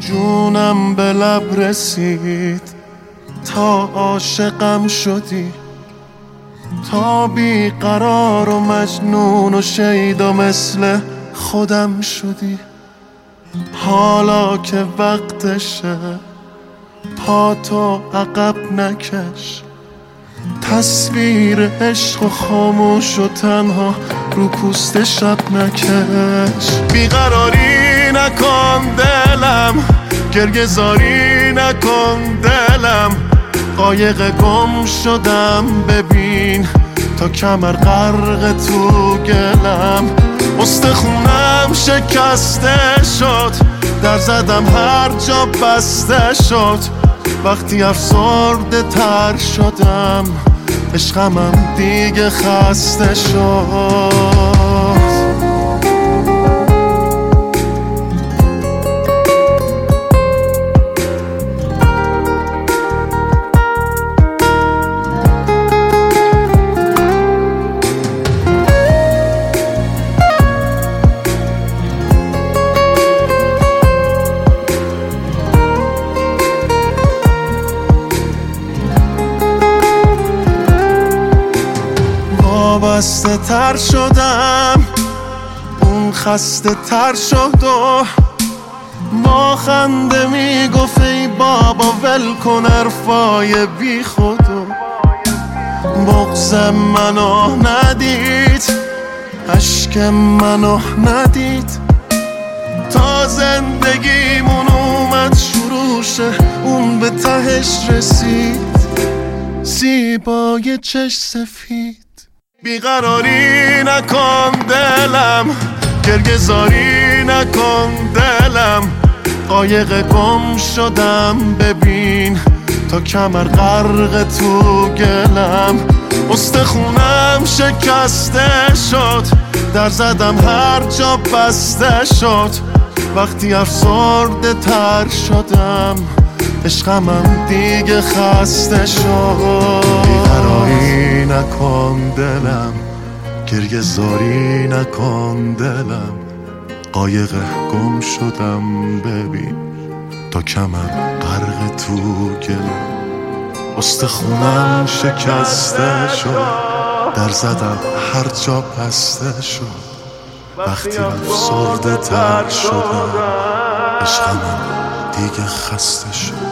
جونم به لب رسید تا عاشقم شدی، تا بیقرار و مجنون و شیدا مثل خودم شدی. حالا که وقتشه پاتو عقب نکش، تصویر عشق و خاموش و تنها رو پوست شب نکش. بیقراری نکن دلم، گریه زاری نکن دلم، قایق گم شدم ببین تا کمر غرق تو گلم. استخونم شکسته شد، در زدم هر جا بسته شد، وقتی افسرده تر شدم عشقمم دیگه خسته شد. وابسته تر شدم، اون خسته تر شد و با خنده میگفت ای بابا ول کن حرفای بی خودو. بغض منو ندید، اشک منو ندید، تا زندگیمون اومد شروع شه اون به تهش رسید، زیبای چشم سفید. بیقراری نکن دلم، گریه زاری نکن دلم، قایق گم شدم ببین تا کمر غرق تو گلم. استخونم شکسته شد، در زدم هر جا بسته شد، وقتی افسرده تر شدم عشقمم دیگه خسته شد. بیقراری نکن دلم، گریه زاری نکن دلم، قایق گم شدم ببین تا کمر غرق تو گلم. استخونم شکسته شد، در زدم هر جا بسته شد، وقتی افسرده تر شدم عشقمم دیگه خسته شد.